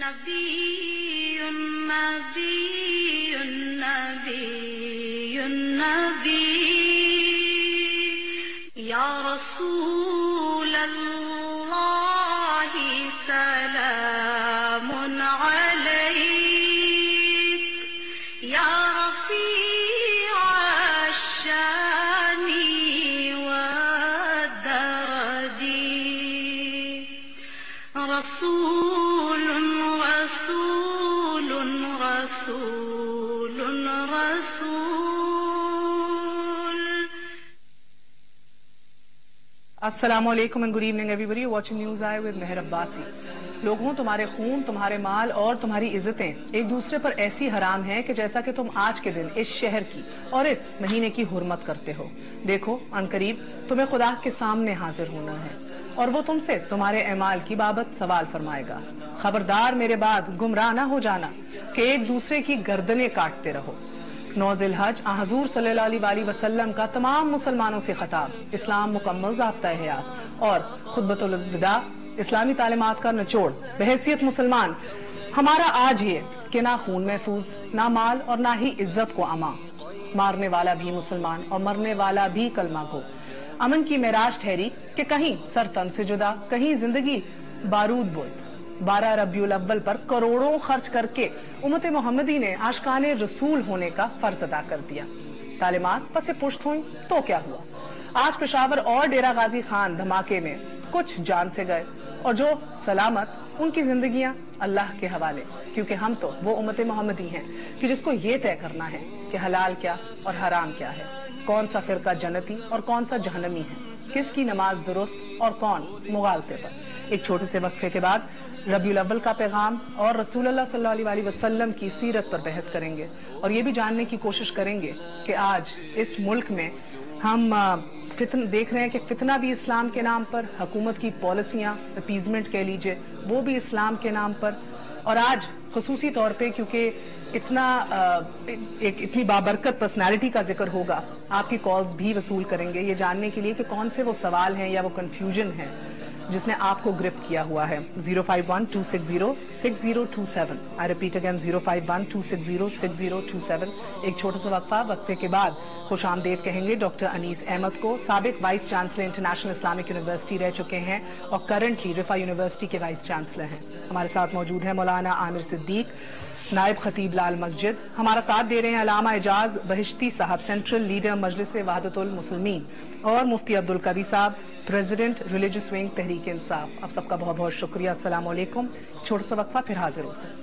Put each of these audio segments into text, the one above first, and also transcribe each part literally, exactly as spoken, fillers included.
النبي النبي النبي النبي يا رسول الله سلام عليك يا رفيع الشان والدرج رسول رسول رسول رسول. Assalamu alaikum and good evening everybody. You're watching News Eye with Meher Abbasi. लोगों, तुम्हारे खून, तुम्हारे माल और तुम्हारी इज्जतें एक दूसरे पर ऐसी हराम हैं कि जैसा कि तुम आज के दिन इस शहर की और इस महीने की हुर्मत करते हो. देखो, अनकरीब तुम्हें खुदा के सामने हाजिर होना है और वो तुमसे तुम्हारे अमाल की बाबत सवाल फरमाएगा. खबरदार मेरे बाद गुमराह ना हो जाना कि एक दूसरे की गर्दनें काटते रहो. नौ ज़िलहज हजूर सल्लल्लाहु अलैहि वसल्लम का तमाम मुसलमानों से खिताब, इस्लाम मुकम्मल ज़ाब्ता हयात और खुतबतुल विदा, इस्लामी तालीमात का निचोड़. बहैसियत मुसलमान हमारा आज ये कि ना खून महफूज, ना माल और ना ही इज्जत को अमा. मारने वाला भी मुसलमान और मरने वाला भी कलमा गो. अमन की मेराज ठहरी कि कहीं सर तन से जुदा, कहीं जिंदगी बारूद बोल. बारह रबियुल अव्वल पर करोड़ों खर्च करके उम्मत मोहम्मदी ने आशिकाने रसूल होने का फर्ज अदा कर दिया. तालीमात पसे पुश्त हुई तो क्या हुआ? आज पेशावर और डेरा गाजी खान धमाके में कुछ जान से गए और जो सलामत, उनकी जिंदगियां अल्लाह के हवाले, क्योंकि हम तो वो उम्मत मोहम्मदी हैं कि जिसको ये तय करना है कि हलाल क्या और हराम क्या है, कौन सा फिरका जन्नती और कौन सा जहन्नमी है, किसकी नमाज दुरुस्त और कौन मुगालते पर. एक छोटे से वक्फे के बाद रबीउल अव्वल का पैगाम और रसूलुल्लाह सल्लल्लाहु अलैहि वसल्लम की सीरत पर बहस करेंगे और ये भी जानने की कोशिश करेंगे कि आज इस मुल्क में हम फितन देख रहे हैं कि फितना भी इस्लाम के नाम पर, हुकूमत की पॉलिसियां, अपीजमेंट कह लीजिए, वो भी इस्लाम के नाम पर. और आज खुसूसी तौर पे क्योंकि इतना एक इतनी बाबरकत पर्सनालिटी का जिक्र होगा, आपकी कॉल्स भी वसूल करेंगे ये जानने के लिए कि कौन से वो सवाल हैं या वो कंफ्यूजन है जिसने आपको ग्रिप किया हुआ है. Zero five one two six zero six zero two seven. I repeat again zero five one two six zero six zero two seven. एक छोटा सा वक्फा, वक्फे के बाद खुश आमदेद कहेंगे डॉक्टर अनीस अहमद को. साबिक vice chancellor International Islamic University रह चुके हैं और करंटली रिफा यूनिवर्सिटी के वाइस चांसलर हैं. हमारे साथ मौजूद है मौलाना आमिर सिद्दीक, नायब खतीब लाल मस्जिद. हमारा साथ दे रहे हैं अलामा एजाज बहिश्ती साहब, सेंट्रल लीडर मजलिस वहदतुल मुस्लिमीन, और मुफ्ती Abdul Qavi sahab, president religious wing Tehreek Insaf. आप सबका बहुत बहुत शुक्रिया. अस्सलाम वालेकुम. छोटा सा वक्फा, फिर हाजिर होते हैं.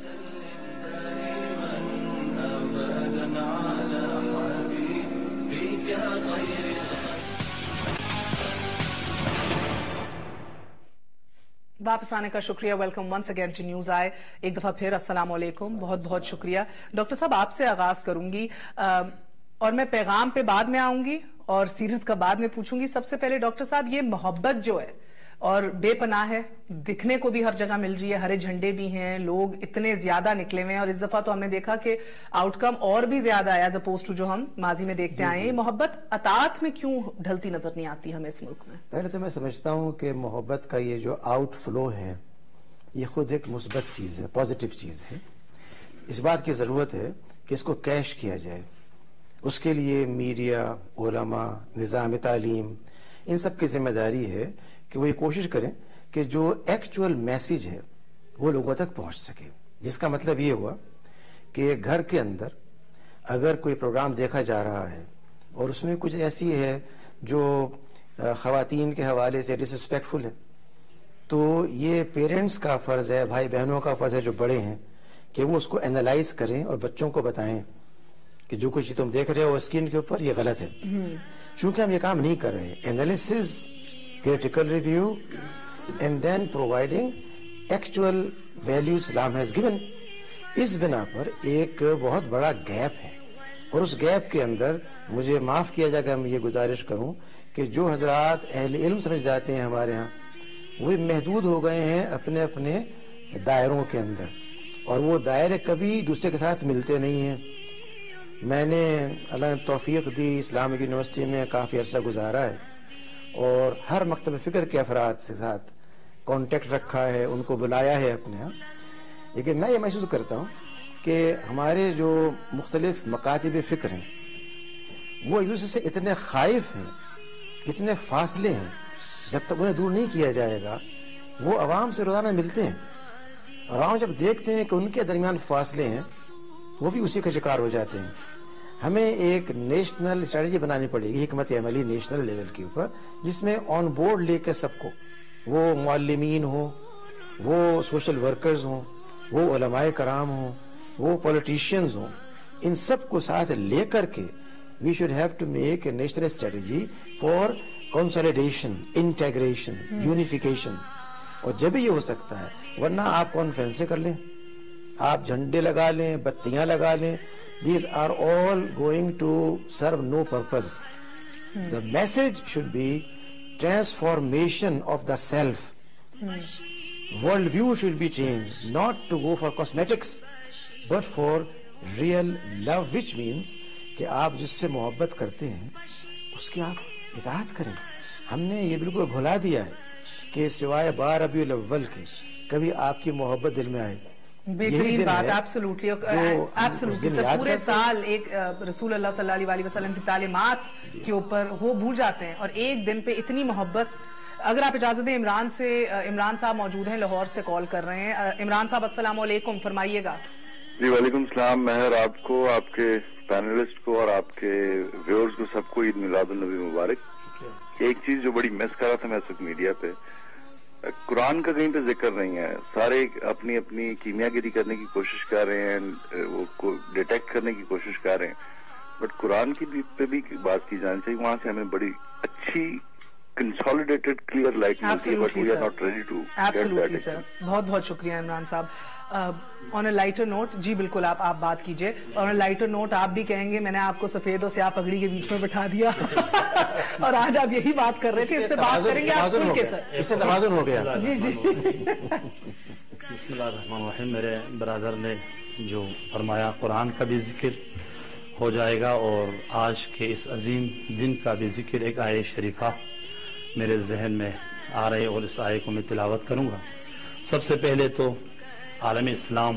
वापस आने का शुक्रिया. Welcome once again to News I. एक दफा फिर अस्सलाम वालेकुम, बहुत बहुत शुक्रिया. डॉक्टर साहब, आपसे आगाज करूंगी आ, और मैं पैगाम पे बाद में आऊंगी और सीरत का बाद में पूछूंगी. सबसे पहले डॉक्टर साहब, ये मोहब्बत जो है और बेपनाह है, दिखने को भी हर जगह मिल रही है, हरे झंडे भी हैं, लोग इतने ज्यादा निकले हुए हैं और इस दफा तो हमने देखा कि आउटकम और भी ज्यादा है एज अपोज टू जो हम माजी में देखते आए हैं. मोहब्बत अतात में क्यों ढलती नजर नहीं आती हमें इस मुल्क में? पहले तो मैं समझता हूँ कि मोहब्बत का ये जो आउटफ्लो है ये खुद एक मुस्बत चीज है, पॉजिटिव चीज है. इस बात की जरूरत है कि इसको कैश किया जाए. उसके लिए मीडिया, उलमा, निज़ाम तालीम, इन सब की जिम्मेदारी है कि वो ये कोशिश करें कि जो एक्चुअल मैसेज है वो लोगों तक पहुंच सके. जिसका मतलब ये हुआ कि घर के अंदर अगर कोई प्रोग्राम देखा जा रहा है और उसमें कुछ ऐसी है जो ख़वातीन के हवाले से डिसरिस्पेक्टफुल है, तो ये पेरेंट्स का फर्ज है, भाई बहनों का फर्ज है जो बड़े हैं, कि वो उसको एनालाइज करें और बच्चों को बताएं कि जो कुछ तुम देख रहे हो स्क्रीन के ऊपर ये गलत है. चूंकि हम ये काम नहीं कर रहे, analysis, critical review and then providing actual value Islam has given, इस बिना पर एक बहुत बड़ा गैप है. और उस गैप के अंदर मुझे माफ किया जाएगा, मैं ये गुजारिश करूं कि जो हजरात अहले इल्म समझ जाते हैं हमारे यहाँ, वो महदूद हो गए हैं अपने अपने दायरों के अंदर, और वो दायरे कभी दूसरे के साथ मिलते नहीं हैं. मैंने अल्लाह ने तौफीक दी, इस्लामिक यूनिवर्सिटी में काफ़ी अरसा गुजारा है और हर मकतब फ़िक्र के अफराद के साथ कांटेक्ट रखा है, उनको बुलाया है अपने यहाँ. لیکن میں یہ محسوس کرتا ہوں کہ ہمارے جو مختلف مکاتب فکر ہیں وہ ایک دوسرے سے اتنے خائف ہیں، اتنے فاصلے ہیں، جب تک انہیں دور نہیں کیا جائے گا وہ عوام سے روزانہ ملتے ہیں، اور عوام جب دیکھتے ہیں کہ ان کے درمیان فاصلے ہیں وہ بھی اسی کا شکار ہو جاتے ہیں۔ ہمیں ایک نیشنل اسٹریٹجی بنانی پڑے گی، حکمت عملی نیشنل لیول کے اوپر، جس میں آن بورڈ لے کے سب کو، وہ معلمین ہوں، وہ سوشل ورکرز ہوں، وہ علماء کرام ہوں، وہ پولیٹیشینز ہوں، ان سب کو ساتھ لے کر کے we should have to make a national strategy for consolidation, integration, unification, اور جب ہی یہ ہو سکتا ہے، ورنہ آپ کانفرنسیں کر لیں، آپ جھنڈے لگا لیں، بتیاں لگا لیں، these are all going to serve no purpose. The message should be transformation of the self. World view should be changed, not to go for cosmetics but for real love, which means کہ آپ جس سے محبت کرتے ہیں اس کی آپ اطاعت کریں۔ ہم نے یہ بالکل بھلا دیا ہے کہ سوائے بار ربیع الاول کے کبھی آپ کی محبت دل میں آئے۔ بہترین بات، ایبسولوٹلی ایبسولوٹلی سر، پورے سال ایک رسول اللہ صلی اللہ علیہ وسلم کی تعلیمات کے اوپر وہ بھول جاتے ہیں، اور ایک دن پہ اتنی محبت۔ اگر آپ اجازت دیں، عمران سے عمران صاحب موجود ہیں، لاہور سے کال کر رہے ہیں۔ عمران صاحب السلام علیکم، فرمائیے گا۔ جی وعلیکم السلام مہر، آپ کو، آپ کے پینلسٹ کو اور آپ کے ویورز کو سب کو عید میلاد النبی مبارک۔ ایک چیز جو بڑی مس کر رہا تھا میں اس وقت میڈیا پہ، قرآن کا کہیں پہ ذکر نہیں ہے، سارے اپنی اپنی کیمیا گیری کرنے کی کوشش کر رہے ہیں، وہ ڈیٹیکٹ کرنے کی کوشش کر رہے ہیں، بٹ قرآن کی پہ بھی بات کی جانی چاہیے، وہاں سے ہمیں بڑی اچھی کنسالیڈیٹڈ کلیئر لائٹ ملتی ہے، but we are not ready to get that. Sir بہت بہت شکریہ عمران صاحب۔ آن اے لائٹر نوٹ، جی بالکل آپ آپ بات کیجئے، آن اے لائٹر نوٹ آپ بھی کہیں گے میں نے آپ کو سفید اور سیاہ پگڑی کے بیچ میں بٹھا دیا اور آج آپ یہی بات کر رہے تھے، اس پہ بات کریں گے آپ کھل کے سر، اس سے توازن ہو گیا۔ جی جی بسم اللہ الرحمن الرحیم۔ میرے برادر نے جو فرمایا قرآن کا بھی ذکر ہو جائے گا اور آج کے اس عظیم دن کا بھی ذکر، ایک آیہ شریفہ میرے ذہن میں آ رہے اور اس آیے کو میں تلاوت کروں گا۔ سب سے پہلے تو عالم اسلام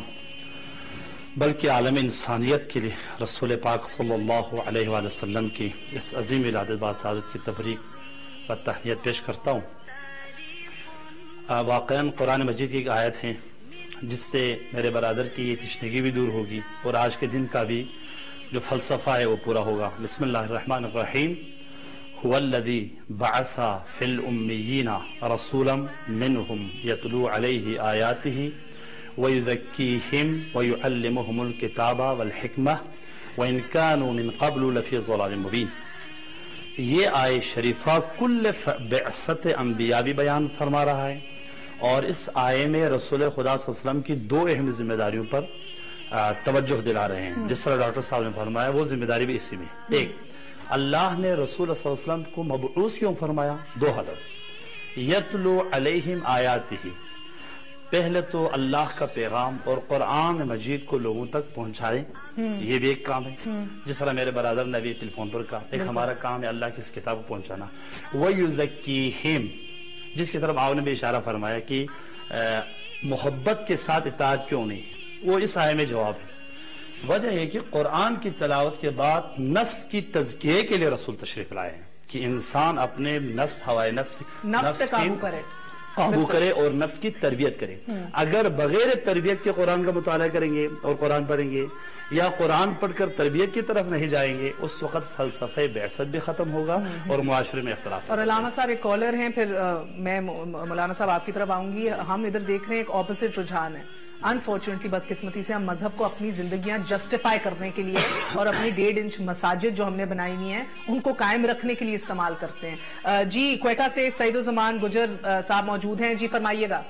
بلکہ عالم انسانیت کے لیے رسول پاک صلی اللہ علیہ وآلہ وسلم کی اس عظیم ولادت باسعادت کی تبریک و تہنیت پیش کرتا ہوں۔ واقعاً قرآن مجید کی ایک آیت ہے جس سے میرے برادر کی یہ تشنگی بھی دور ہوگی اور آج کے دن کا بھی جو فلسفہ ہے وہ پورا ہوگا۔ بسم اللہ الرحمن الرحیم۔ هو الذي بعث في الأميين رسولا منهم يتلو عليه آياته ويزكيهم ويعلمهم الكتاب والحكمة وإن كانوا من قبل لفي ضلال مبين۔ یہ آیہ شریفہ کل بعثت انبیاء بھی بیان فرما رہا ہے، اور اس آیے میں رسول خدا صلی اللہ علیہ وسلم کی دو اہم ذمہ داریوں پر توجہ دلا رہے ہیں، جس طرح ڈاکٹر صاحب نے فرمایا وہ ذمہ داری بھی اسی میں۔ ایک، اللہ نے رسول صلی اللہ علیہ وسلم کو مبعوث کیوں فرمایا؟ دو ہدف، یتلو علیہم آیاتہ، پہلے تو اللہ کا پیغام اور قرآن مجید کو لوگوں تک پہنچائے، یہ بھی ایک کام ہے، جس طرح میرے برادر نے بھی ٹیلی فون پر کہا، ایک ہمارا کام ہے اللہ کی اس کتاب کو پہنچانا۔ وَيُزَكِّيهِمْ، جس کی طرف آپ نے بھی اشارہ فرمایا کہ محبت کے ساتھ اطاعت کیوں نہیں، وہ اس آیے میں جواب ہے۔ وجہ ہے کہ قرآن کی تلاوت کے بعد نفس کی تزکیے کے لیے رسول تشریف لائے ہیں کہ انسان اپنے نفس، ہوائے نفس کی نفس پہ قابو کرے، قابو کرے اور نفس کی تربیت کرے۔ اگر بغیر تربیت کے قرآن کا مطالعہ کریں گے اور قرآن پڑھیں گے یا قرآن پڑھ کر تربیت کی طرف نہیں جائیں گے، اس وقت فلسفہ بعثت بھی ختم ہوگا اور معاشرے میں اختلاف۔ اور علامہ صاحب ایک کالر ہیں، پھر میں مولانا صاحب آپ کی طرف آؤں گی۔ ہم ادھر دیکھ رہے ہیں ایک اپوزٹ رجحان ہے، انفارچونیٹلی بدقسمتی سے ہم مذہب کو اپنی زندگیاں جسٹیفائی کرنے کے لیے اور اپنی ڈیڑھ انچ مساجد جو ہم نے بنائی ہوئی ہیں ان کو قائم رکھنے کے لیے استعمال کرتے ہیں۔ جی کوئٹہ سے سعید الزمان گجر صاحب موجود ہیں، جی فرمائیے گا۔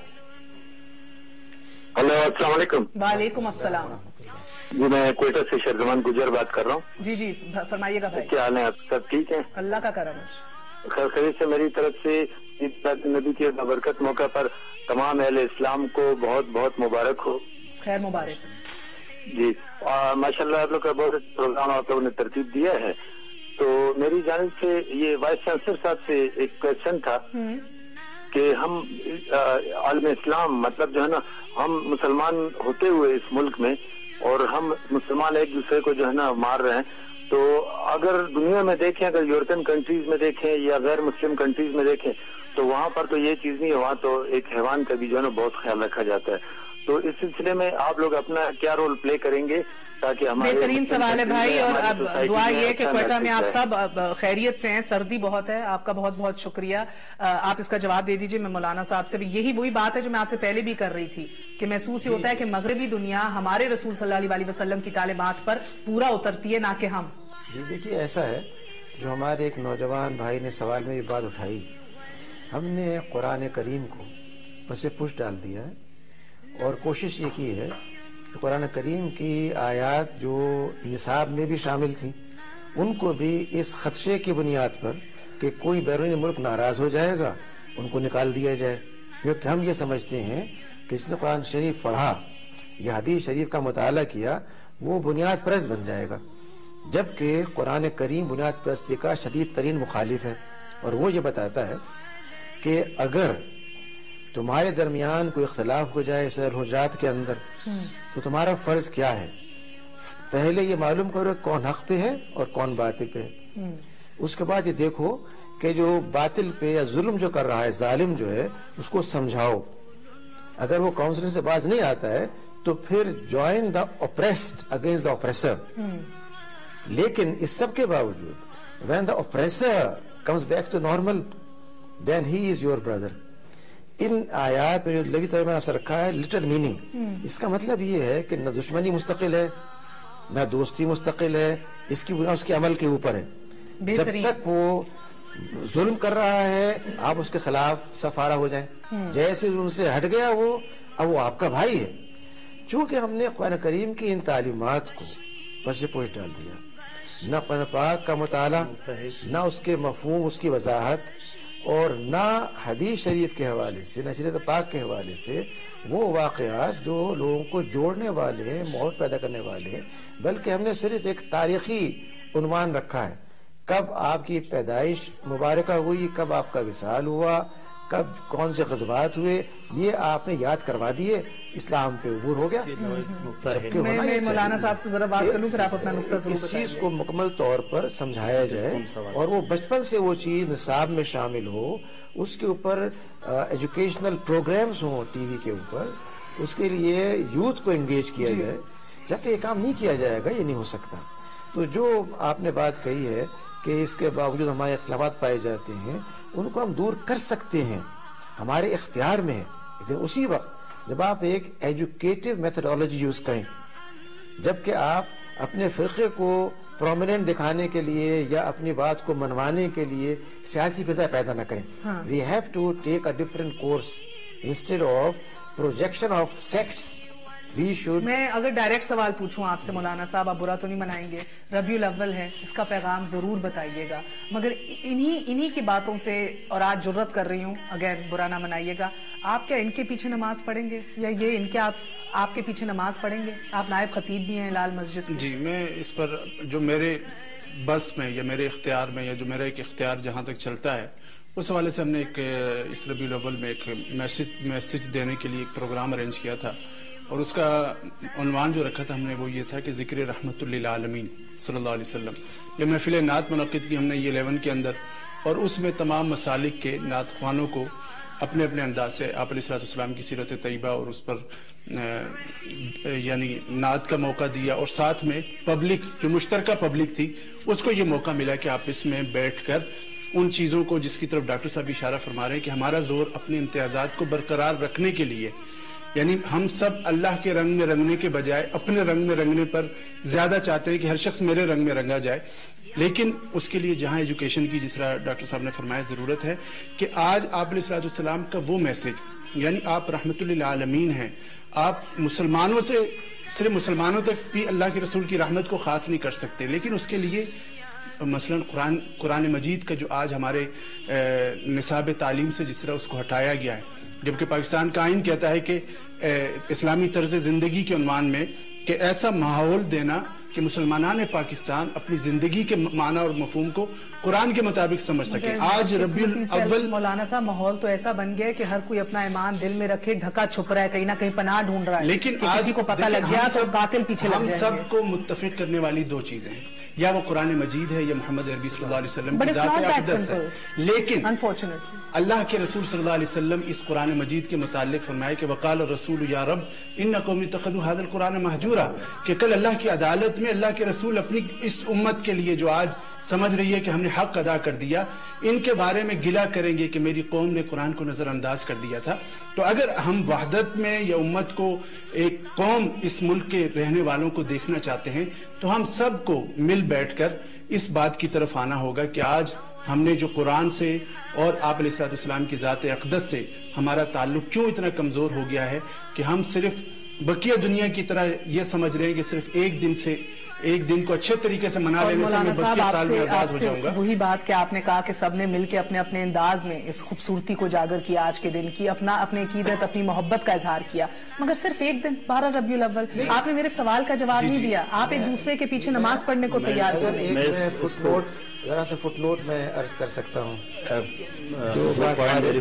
ہلو السلام علیکم۔ وعلیکم السلام۔ جی میں کوئٹہ سے شرزمان گجر بات کر رہا ہوں۔ جی جی فرمائیے گا بھائی۔ کیا حال ہے آپ؟ سب ٹھیک ہیں؟ اللہ کا کرم ہے۔ خیر خیریت سے میری طرف سے نبی کے بابرکت موقع پر تمام اہل اسلام کو بہت بہت مبارک ہو۔ خیر مبارک۔ جی ماشاء اللہ آپ لوگ کا بہت اچھا پروگرام آپ لوگوں نے ترتیب دیا ہے۔ تو میری جانب سے یہ وائس چانسلر صاحب سے ایک کوشچن تھا کہ ہم عالم اسلام مطلب جو ہے نا ہم مسلمان ہوتے ہوئے اس ملک میں اور ہم مسلمان ایک دوسرے کو جو ہے نا مار رہے ہیں. تو اگر دنیا میں دیکھیں, اگر یورپین کنٹریز میں دیکھیں یا غیر مسلم کنٹریز میں دیکھیں تو وہاں پر تو یہ چیز نہیں ہے, وہاں تو ایک حیوان کا بھی جو ہے نا بہت خیال رکھا جاتا ہے. تو اس سلسلے میں آپ لوگ اپنا کیا رول پلے کریں گے تاکہ ہمارے بہترین سوال ہے بھائی, اور اب دعا یہ ہے کہ کوئٹہ میں آپ سب خیریت سے ہیں, سردی بہت ہے. آپ کا بہت بہت شکریہ, آپ اس کا جواب دے دیجئے. میں مولانا صاحب سے بھی یہی وہی بات ہے جو میں آپ سے پہلے بھی کر رہی تھی کہ محسوس یہ ہوتا ہے کہ مغربی دنیا ہمارے رسول صلی اللہ علیہ وسلم کی تعلیمات پر پورا اترتی ہے, نہ کہ ہم. جی دیکھیے ایسا ہے, جو ہمارے ایک نوجوان بھائی نے سوال میں یہ بات اٹھائی, ہم نے قرآن کریم کو پس پش ڈال دیا ہے اور کوشش یہ کی ہے کہ قرآن کریم کی آیات جو نصاب میں بھی شامل تھیں ان کو بھی اس خدشے کی بنیاد پر کہ کوئی بیرونی ملک ناراض ہو جائے گا ان کو نکال دیا جائے, کیونکہ ہم یہ سمجھتے ہیں کہ جس نے قرآن شریف پڑھا یا حدیث شریف کا مطالعہ کیا وہ بنیاد پرست بن جائے گا, جبکہ قرآن کریم بنیاد پرستی کا شدید ترین مخالف ہے. اور وہ یہ بتاتا ہے کہ اگر تمہارے درمیان کوئی اختلاف ہو جائے سورہ الحجرات کے اندر تو تمہارا فرض کیا ہے, پہلے یہ معلوم کرو کون حق پہ ہے اور کون باطل پہ ہے. اس کے بعد یہ دیکھو کہ جو باطل پہ یا ظلم جو کر رہا ہے, ظالم جو ہے, اس کو سمجھاؤ. اگر وہ کاؤنسلنگ سے باز نہیں آتا ہے تو پھر join the oppressed against the oppressor. لیکن اس سب کے باوجود when the oppressor comes back to normal then he is your brother. ان آیات میں جو لغوی طور میں آپ سے رکھا ہے لٹل میننگ, اس کا مطلب یہ ہے کہ نہ دشمنی مستقل ہے نہ دوستی مستقل ہے, اس کی بنا اس کے عمل کے اوپر ہے. جب تک وہ ظلم کر رہا ہے آپ اس کے خلاف سفارہ ہو جائیں, جیسے ان سے ہٹ گیا وہ اب وہ آپ کا بھائی ہے. چونکہ ہم نے قرآن کریم کی ان تعلیمات کو پس پوش ڈال دیا, نہ قرآن پاک کا مطالعہ, نہ اس کے مفہوم, اس کی وضاحت, اور نہ حدیث شریف کے حوالے سے, نہ سیرت پاک کے حوالے سے وہ واقعات جو لوگوں کو جوڑنے والے ہیں, محبت پیدا کرنے والے ہیں, بلکہ ہم نے صرف ایک تاریخی عنوان رکھا ہے, کب آپ کی پیدائش مبارکہ ہوئی, کب آپ کا وصال ہوا, کب کون سے غزوات ہوئے, یہ آپ نے یاد کروا دیے, اسلام پہ عبور ہو گیا. میں مولانا صاحب سے ذرا بات کروں پھر آپ اپنا نقطہ ضرور اس چیز کو مکمل طور پر سمجھایا جائے اور وہ بچپن سے وہ چیز نصاب میں شامل ہو, اس کے اوپر ایجوکیشنل پروگرامز ہوں ٹی وی کے اوپر, اس کے لیے یوتھ کو انگیج کیا جائے. جب تک یہ کام نہیں کیا جائے گا یہ نہیں ہو سکتا. تو جو آپ نے بات کہی ہے کہ اس کے باوجود ہمارے اختلافات پائے جاتے ہیں, ان کو ہم دور کر سکتے ہیں, ہمارے اختیار میں ہے. لیکن اسی وقت جب آپ ایک ایجوکیٹو میتھڈالوجی یوز کریں, جبکہ آپ اپنے فرقے کو پرومیننٹ دکھانے کے لیے یا اپنی بات کو منوانے کے لیے سیاسی فضا پیدا نہ کریں. We have to take a different course instead of projection of sects. میں اگر ڈائریکٹ سوال پوچھوں آپ سے مولانا صاحب, آپ برا تو نہیں منائیں گے, ربیع الاول ہے, اس کا پیغام ضرور بتائیے گا, مگر انہی انہی کی باتوں سے, اور آج جرت کر رہی ہوں, اگر برا نہ منائیے گا, آپ کیا ان کے پیچھے نماز پڑھیں گے یا یہ ان کے آپ آپ کے پیچھے نماز پڑھیں گے؟ آپ نائب خطیب بھی ہیں لال مسجد کے. جی, میں اس پر جو میرے بس میں یا میرے اختیار میں یا جو میرا ایک اختیار جہاں تک چلتا ہے اس حوالے سے ہم نے ایک اس ربیع الاول میں ایک میسج میسج دینے کے لیے ایک پروگرام ارینج کیا تھا, اور اس کا عنوان جو رکھا تھا ہم نے وہ یہ تھا کہ ذکر رحمت للعالمین صلی اللہ علیہ وسلم. یہ محفل نعت منعقد کی ہم نے یہ الیون کے اندر, اور اس میں تمام مسالک کے نعت خوانوں کو اپنے اپنے انداز سے آپ علیہ الصلوۃ والسلام کی سیرت طیبہ اور اس پر یعنی نعت کا موقع دیا, اور ساتھ میں پبلک جو مشترکہ پبلک تھی اس کو یہ موقع ملا کہ آپ اس میں بیٹھ کر ان چیزوں کو جس کی طرف ڈاکٹر صاحب اشارہ فرما رہے ہیں کہ ہمارا زور اپنے امتیازات کو برقرار رکھنے کے لیے, یعنی ہم سب اللہ کے رنگ میں رنگنے کے بجائے اپنے رنگ میں رنگنے پر زیادہ چاہتے ہیں کہ ہر شخص میرے رنگ میں رنگا جائے. لیکن اس کے لیے جہاں ایجوکیشن کی جس طرح ڈاکٹر صاحب نے فرمایا ضرورت ہے کہ آج آپ علیہ الصلوۃ والسلام کا وہ میسج, یعنی آپ رحمت للعالمین ہیں, آپ مسلمانوں سے صرف مسلمانوں تک بھی اللہ کے رسول کی رحمت کو خاص نہیں کر سکتے, لیکن اس کے لیے مثلا قرآن قرآن مجید کا جو آج ہمارے نصاب تعلیم سے جس طرح اس کو ہٹایا گیا ہے, جبکہ پاکستان کا آئین کہتا ہے کہ اسلامی طرز زندگی کے عنوان میں کہ ایسا ماحول دینا کہ مسلمانان پاکستان اپنی زندگی کے معنی اور مفہوم کو قرآن کے مطابق سمجھ سکیں. آج ربیع الاول مولانا صاحب ماحول تو ایسا بن گیا کہ ہر کوئی اپنا ایمان دل میں رکھے, ڈھکا چھپ رہا ہے, کہیں نہ کہیں پناہ ڈھونڈ رہا ہے, لیکن کہ کسی کو پتہ لگ گیا تو قاتل پیچھے لگ ہم جائیں گے. سب کو متفق کرنے والی دو چیزیں ہیں, یا وہ قرآن مجید ہے یا محمد عربی صلی اللہ علیہ وسلم کی ذات اقدس ہے. لیکن اللہ کے رسول صلی اللہ علیہ وسلم اس قرآن مجید کے متعلق فرمائے کہ وقال الرسول یا رب ان قوم اتخذوا هذا القرآن مہجورا, کہ کل اللہ کی عدالت میں اللہ کے رسول اپنی اس امت کے لیے جو آج سمجھ رہی ہے کہ ہم نے حق ادا کر دیا, ان کے بارے میں گلہ کریں گے کہ میری قوم نے قرآن کو نظر انداز کر دیا تھا. تو اگر ہم وحدت میں یا امت کو ایک قوم اس ملک کے رہنے والوں کو دیکھنا چاہتے ہیں تو ہم سب کو مل بیٹھ کر اس بات کی طرف آنا ہوگا کہ آج ہم نے جو قرآن سے اور آپ علیہ الصلوۃ والسلام کی ذات اقدس سے ہمارا تعلق کیوں اتنا کمزور ہو گیا ہے کہ ہم صرف بقیہ دنیا کی طرح یہ سمجھ رہے ہیں کہ صرف ایک دن سے ایک دن کو اچھے طریقے سے منا لینے سے میں بقیہ سال میں آزاد ہو جاؤں گا. وہی بات کہ آپ نے کہا کہ سب نے مل کے اپنے اپنے انداز میں اس خوبصورتی کو اجاگر کیا آج کے دن کی, اپنا اپنے عقیدت اپنی محبت کا اظہار کیا, مگر صرف ایک دن بارہ ربیع الاول. آپ نے میرے سوال کا جواب نہیں دیا, آپ ایک دوسرے کے پیچھے نماز پڑھنے کو تیار ہو. فٹ نوٹ ذرا سے فٹ نوٹ میں عرض کر سکتا ہوں, جو بات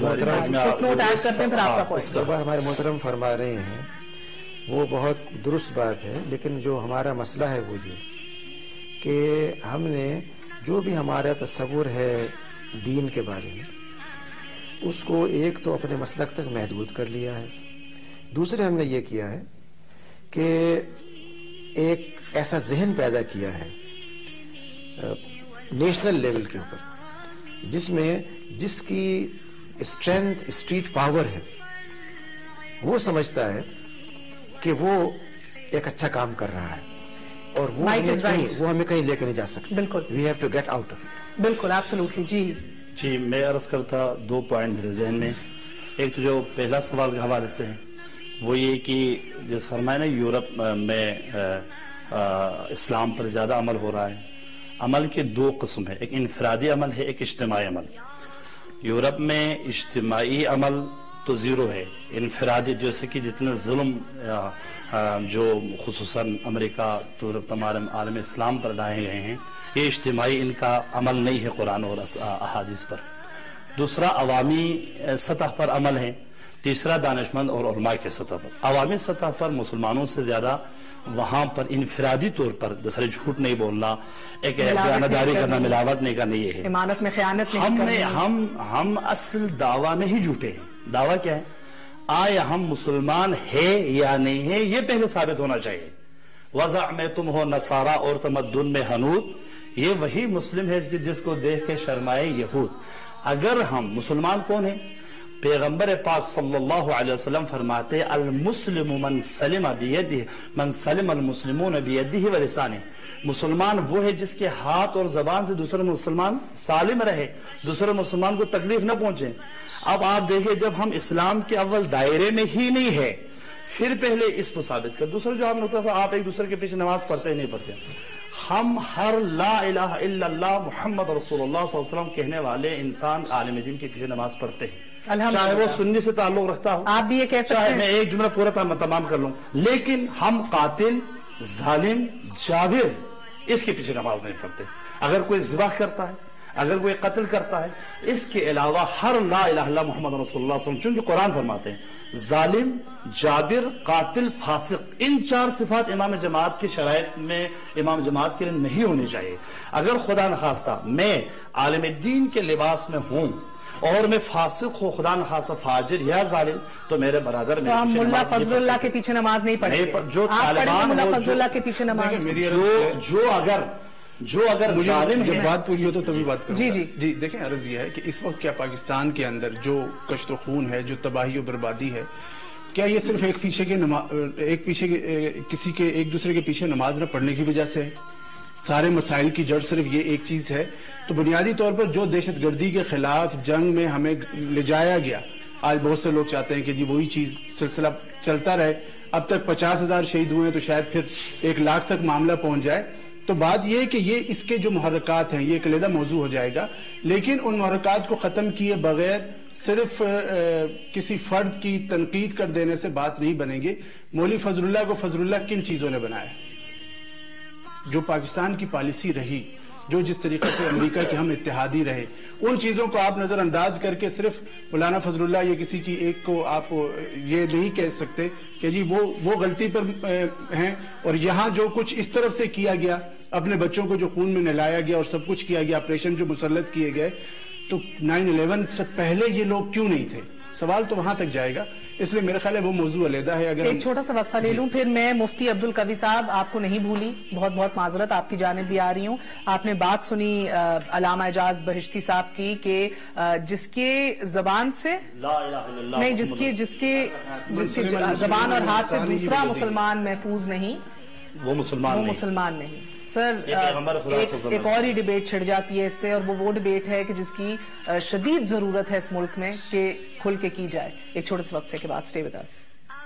ہمارے محترم فرما رہے ہیں وہ بہت درست بات ہے, لیکن جو ہمارا مسئلہ ہے وہ یہ کہ ہم نے جو بھی ہمارا تصور ہے دین کے بارے میں اس کو ایک تو اپنے مسلک تک محدود کر لیا ہے, دوسرے ہم نے یہ کیا ہے کہ ایک ایسا ذہن پیدا کیا ہے نیشنل لیول کے اوپر جس میں جس کی اسٹرینتھ اسٹریٹ پاور ہے وہ سمجھتا ہے کہ وہ ایک اچھا کام کر رہا ہے اور وہ ہمیں کہیں, وہ ہمیں کہیں لے کے نہیں جا سکتے. بالکل we have to get out of it. بالکل ایبسولوٹلی. جی جی میں عرض کرتا دو پوائنٹ میرے ذہن میں. ایک تو جو پہلا سوال کے حوالے سے ہے وہ یہ کہ جس فرمایا نا یورپ میں اسلام پر زیادہ عمل ہو رہا ہے. عمل کے دو قسم ہے, ایک انفرادی عمل ہے, ایک اجتماعی عمل. یورپ میں اجتماعی عمل تو زیرو ہے, انفرادی جیسے کہ جتنے ظلم جو خصوصاً امریکہ تو تمام عالم اسلام پر ڈھائے گئے ہیں, یہ اجتماعی ان کا عمل نہیں ہے قرآن اور احادیث پر. دوسرا عوامی سطح پر عمل ہے. تیسرا دانشمند اور علماء کے سطح پر. عوامی سطح پر مسلمانوں سے زیادہ وہاں پر انفرادی طور پر دوسرے جھوٹ نہیں بولنا, ایک بیانہ کرنا, ملاوٹ نہیں کرنا, یہ ہے امانت میں خیانت نہیں ہم نے ہم ہم اصل دعویٰ میں ہی جھوٹے ہیں. دعویٰ کیا ہے؟ آیا ہم مسلمان ہے یا نہیں ہے یہ پہلے ثابت ہونا چاہیے. وضع میں تم ہو نصارہ اور تمدن میں حنود, یہ وہی مسلم ہے جس کو دیکھ کے شرمائے یہود. اگر ہم مسلمان کون ہیں؟ پیغمبر پاک صلی اللہ علیہ وسلم فرماتے المسلم من سلم بیدہ من سلم المسلمون بیدہ و لسانہ. مسلمان وہ ہے جس کے ہاتھ اور زبان سے دوسرے مسلمان سالم رہے, دوسرے مسلمان کو تکلیف نہ پہنچے. اب آپ دیکھیں جب ہم اسلام کے اول دائرے میں ہی نہیں ہے پھر پہلے اس کو ثابت کر. دوسرا جو آپ نے آپ ایک دوسرے کے پیچھے نماز پڑھتے نہیں پڑھتے. ہم ہر لا الہ الا اللہ محمد رسول اللہ صلی اللہ علیہ وسلم کہنے والے انسان عالم دین کے پیچھے نماز پڑھتے ہیں, چاہے وہ سنی سے تعلق رکھتا ہو. آپ بھی یہ کہہ سکتے ہیں, میں ایک جملہ پورا تمام کر لوں, لیکن ہم قاتل, ظالم, جابر اس کے پیچھے نماز نہیں پڑھتے. اگر کوئی ذبح کرتا ہے, اگر کوئی قتل کرتا ہے, اس کے علاوہ ہر لا الہ الا محمد رسول اللہ صلی اللہ علیہ وسلم, چونکہ قرآن فرماتے ہیں ظالم, جابر, قاتل, فاسق, ان چار صفات امام جماعت کی شرائط میں امام جماعت کے لیے نہیں ہونی چاہیے. اگر خدا نخواستہ میں عالم دین کے لباس میں ہوں اور میں فاسق ہو, خدا نخواستہ فاجر یا ظالم, تو میرے برادر تو ہم ملا فضل اللہ کے پیچھے نماز نہیں پڑھیں. جو طالبان ملا فضل اللہ کے پیچھے نماز, جو جو اگر جو اگر ظالم جب بات پوری ہو تو تبھی بات کروں. جی جی جی دیکھیں عرض یہ ہے کہ اس وقت کیا پاکستان کے اندر جو کشت و خون ہے, جو تباہی و بربادی ہے, کیا یہ صرف ایک پیچھے کے ایک پیچھے کے کسی کے ایک دوسرے کے پیچھے نماز نہ پڑھنے کی وجہ سے ہے؟ سارے مسائل کی جڑ صرف یہ ایک چیز ہے. تو بنیادی طور پر جو دہشت گردی کے خلاف جنگ میں ہمیں لے جایا گیا, آج بہت سے لوگ چاہتے ہیں کہ جی وہی چیز سلسلہ چلتا رہے. اب تک پچاس ہزار شہید ہوئے ہیں تو شاید پھر ایک لاکھ تک معاملہ پہنچ جائے. تو بات یہ ہے کہ یہ اس کے جو محرکات ہیں یہ ایک علیحدہ موضوع ہو جائے گا, لیکن ان محرکات کو ختم کیے بغیر صرف کسی فرد کی تنقید کر دینے سے بات نہیں بنے گی. مولوی فضل اللہ کو فضل اللہ کن چیزوں نے بنایا؟ جو پاکستان کی پالیسی رہی، جو جس طریقے سے امریکہ کے ہم اتحادی رہے، ان چیزوں کو آپ نظر انداز کر کے صرف مولانا فضل اللہ یا کسی کی ایک کو آپ یہ نہیں کہہ سکتے کہ جی وہ وہ غلطی پر ہیں، اور یہاں جو کچھ اس طرف سے کیا گیا، اپنے بچوں کو جو خون میں نہلایا گیا اور سب کچھ کیا گیا، آپریشن جو مسلط کیے گئے، تو نائن الیون سے پہلے یہ لوگ کیوں نہیں تھے؟ سوال تو وہاں تک جائے گا، اس لیے میرا خیال ہے وہ موضوع علیحدہ ہے۔ اگر ایک چھوٹا سا وقفہ لے لوں، پھر میں مفتی عبدالقوی صاحب آپ کو نہیں بھولی، بہت بہت معذرت آپ کی جانب بھی آ رہی ہوں۔ آپ نے بات سنی علامہ اعجاز بہشتی صاحب کی کہ جس کے زبان سے نہیں جس کے جس کے جس کے زبان اور ہاتھ سے دوسرا مسلمان محفوظ نہیں، وہ مسلمان وہ نہیں مسلمان نہیں۔ سر ایک اور ہی ڈیبیٹ چھڑ جاتی ہے اس سے، اور وہ وہ ڈیبیٹ ہے کہ جس کی شدید ضرورت ہے اس ملک میں کہ کھل کے کی جائے۔ ایک چھوٹے سے وقفے کے بعد اسٹے ود اس۔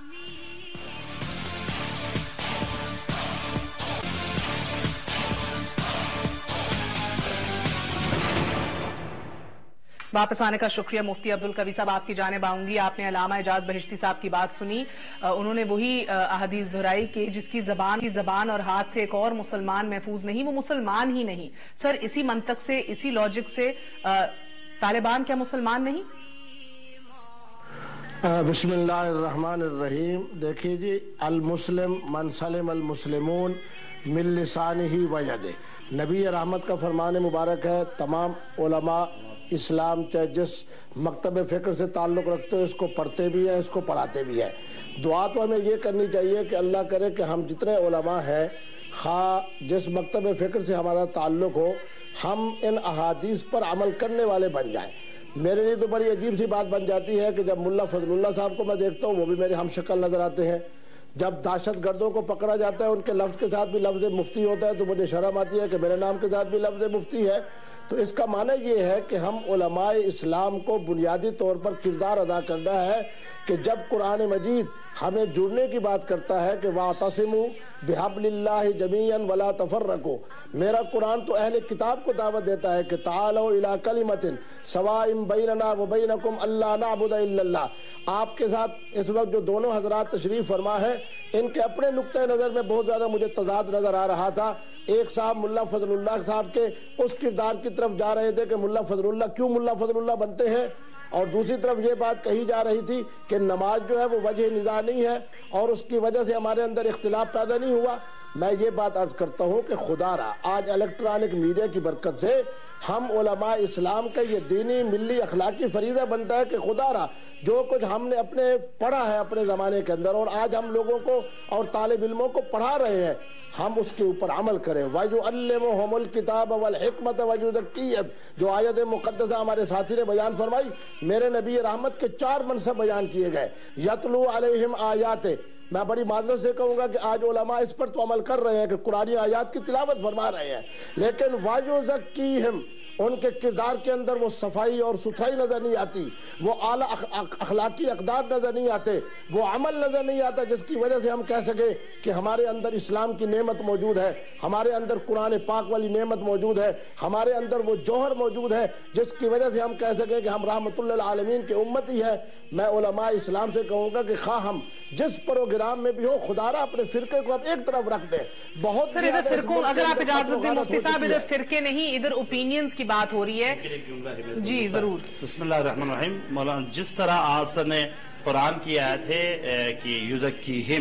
واپس آنے کا شکریہ مفتی عبدالقوی صاحب، آپ کی جانب آؤں گی۔ آپ نے علامہ اعجاز بہشتی صاحب کی بات سنی، انہوں نے وہی احادیث دہرائی کہ جس کی زبان کی زبان اور ہاتھ سے ایک اور مسلمان محفوظ نہیں، وہ مسلمان ہی نہیں۔ سر اسی منطق سے، اسی لاجک سے طالبان کیا مسلمان نہیں؟ بسم اللہ الرحمن الرحیم۔ دیکھیے جی، المسلم من سلم المسلمون من لسانہ و یدہ، نبی رحمت کا فرمان مبارک ہے۔ تمام علماء اسلام چاہے جس مکتب فکر سے تعلق رکھتے ہیں اس کو پڑھتے بھی ہیں، اس کو پڑھاتے بھی ہیں۔ دعا تو ہمیں یہ کرنی چاہیے کہ اللہ کرے کہ ہم جتنے علماء ہیں، خواہ جس مکتب فکر سے ہمارا تعلق ہو، ہم ان احادیث پر عمل کرنے والے بن جائیں۔ میرے لیے تو بڑی عجیب سی بات بن جاتی ہے کہ جب ملا فضل اللہ صاحب کو میں دیکھتا ہوں، وہ بھی میرے ہم شکل نظر آتے ہیں۔ جب دہشت گردوں کو پکڑا جاتا ہے، ان کے لفظ کے ساتھ بھی لفظ مفتی ہوتا ہے، تو مجھے شرم آتی ہے کہ میرے نام کے ساتھ بھی لفظ مفتی ہے۔ تو اس کا معنی یہ ہے کہ ہم علماء اسلام کو بنیادی طور پر کردار ادا کرنا ہے کہ جب قرآن مجید ہمیں جڑنے کی بات کرتا ہے کہ وَاعْتَصِمُوا بِحَبْلِ اللَّهِ جَمِيعًا وَلَا تَفَرَّقُوا، میرا قرآن تو اہل کتاب کو دعوت دیتا ہے کہ تَعَالَوْا إِلَىٰ كَلِمَةٍ سَوَاءٍ بَيْنَنَا وَبَيْنَكُمْ أَلَّا نَعْبُدَ إِلَّا اللَّهِ۔ آپ کے ساتھ اس وقت جو دونوں حضرات تشریف فرما ہے، ان کے اپنے نقطۂ نظر میں بہت زیادہ مجھے تضاد نظر آ رہا تھا۔ ایک صاحب ملا فضل اللہ صاحب کے اس کردار کی طرف جا رہے تھے کہ ملا فضل اللہ کیوں ملا فضل اللہ بنتے ہیں، اور دوسری طرف یہ بات کہی جا رہی تھی کہ نماز جو ہے وہ وجہ نزاع نہیں ہے اور اس کی وجہ سے ہمارے اندر اختلاف پیدا نہیں ہوا۔ میں یہ بات عرض کرتا ہوں کہ خدا را آج الیکٹرانک میڈیا کی برکت سے ہم علماء اسلام کا یہ دینی ملی اخلاقی فریضہ بنتا ہے کہ خدا را جو کچھ ہم نے اپنے پڑھا ہے اپنے زمانے کے اندر، اور آج ہم لوگوں کو اور طالب علموں کو پڑھا رہے ہیں، ہم اس کے اوپر عمل کریں۔ وَيُعَلِّمُهُمُ الْكِتَابَ وَالْحِكْمَةَ وَيُزَكِّيهِمْ، جو آیت مقدسہ ہمارے ساتھی نے بیان فرمائی، میرے نبی رحمت کے چار منصب بیان کیے گئے۔ یتلو علیہم آیات، میں بڑی معذرت سے کہوں گا کہ آج علماء اس پر تو عمل کر رہے ہیں کہ قرآنی آیات کی تلاوت فرما رہے ہیں، لیکن وَيُزَكِّيهِمْ، ان کے کردار کے اندر وہ صفائی اور ستھرائی نظر نہیں آتی، وہ اعلیٰ اخلاقی اقدار نظر نہیں آتے، وہ عمل نظر نہیں آتا جس کی وجہ سے ہم کہہ سکیں کہ ہمارے اندر اسلام کی نعمت موجود ہے، ہمارے اندر قرآن پاک والی نعمت موجود ہے، ہمارے اندر وہ جوہر موجود ہے جس کی وجہ سے ہم کہہ سکیں کہ ہم رحمت للعالمین کے امتی ہیں۔ میں علماء اسلام سے کہوں گا کہ خواہ ہم جس پروگرام میں بھی ہو، خدا را اپنے فرقے کو اب ایک طرف رکھ دیں۔ بہت سر ادھر فرقوں، اگر آپ اجازت دیں مفتی صاحب، ادھر فرقے نہیں، ادھر اوپینینز کی بات ہو رہی ہے۔ جی ضرور۔ بسم اللہ الرحمن الرحیم۔ مولانا جس طرح آپ سر نے قرآن کی آیت ہے کہ یزکیہم،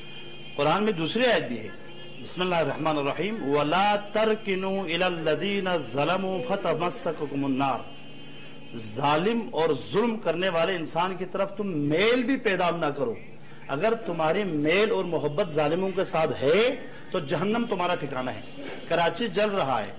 قرآن میں دوسری آیت بھی ہے، بسم اللہ الرحمن الرحیم، وَلَا تَرْكِنُوا إِلَى الَّذِينَ ظَلَمُوا فَتَمَسَّكُكُمُ النَّارُ، ظالم اور ظلم کرنے والے انسان کی طرف تم میل بھی پیدا نہ کرو۔ اگر تمہاری میل اور محبت ظالموں کے ساتھ ہے تو جہنم تمہارا ٹھکانہ ہے۔ کراچی جل رہا ہے،